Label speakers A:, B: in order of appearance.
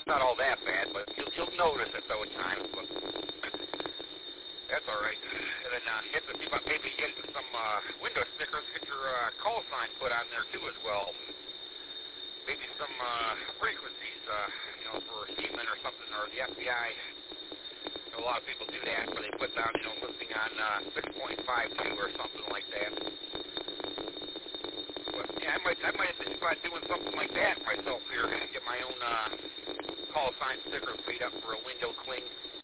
A: not all that bad, but you'll notice it though at times. But that's all right. And then hit the see about maybe getting some window stickers. Get your call sign put on there too as well. Maybe some frequencies, for Seaman or something, or the FBI. A lot of people do that, where they put down, listing on 6.52 or something like that. But yeah, I might think about doing something like that myself here. Get my own call sign sticker made up for a window cling.